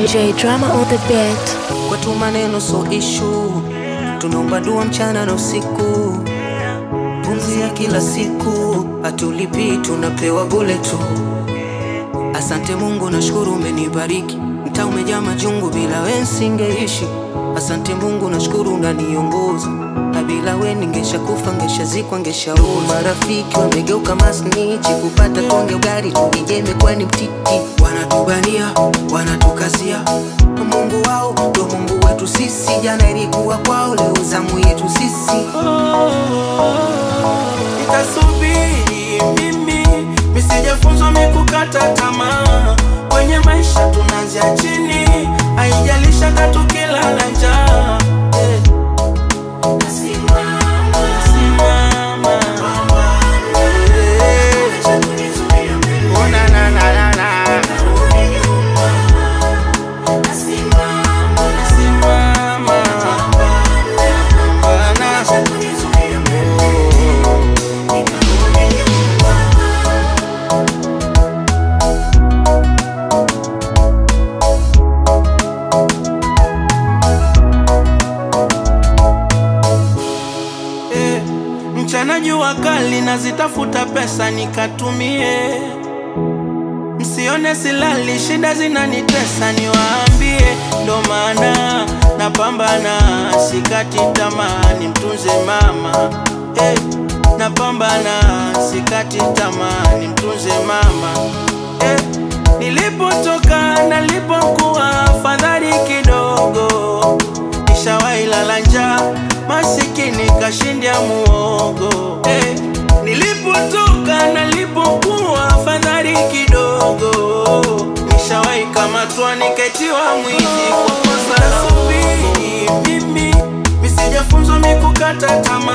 DJ Drama on the beat. Kwetu maneno so issue, tunaomba dua mchana na usiku. Pumzi ya kila siku, hatulipi tunapewa bure tu. Asante Mungu nashukuru umenibariki, mtaa umejaa majungu bila wewe singeishi. Asante Mungu nashukuru unaniongoza, bila wewe ningeshakufa ngeshazikwa ngeshaoza. Marafiki wamegeuka masnichi, kupata konge ugari tujijeme kwani mtiti. Wanatubania, wanatukazia, Mungu wao ndo Mungu wetu sisi. Jana ilikuwa kwao, leo zamu yetu sisi. Nitasubiri mimi, misijafunzwa mikukata tamaa. Kwenye maisha tunaanzia chini, haijalisha katu kilala njaa. Mchana jua kali nazitafuta pesa nikatumie. Msione silali shida zinanitesa niwaambie. Ndo maana napambana sikati tamaa nimtunze mama. Napambana sikati tamaa nimtunze mama. Nilipotoka nalipokuwa afadhali kidogo. Nishawahi lala njaa, masikini kashindia muogo. Nilipotoka nalipokuwa afadhali kidogo. Nishawahi kamatwa niketiwa mwizi kwa kosa la subiri mimi, misijafunzwa mikukata tamaa.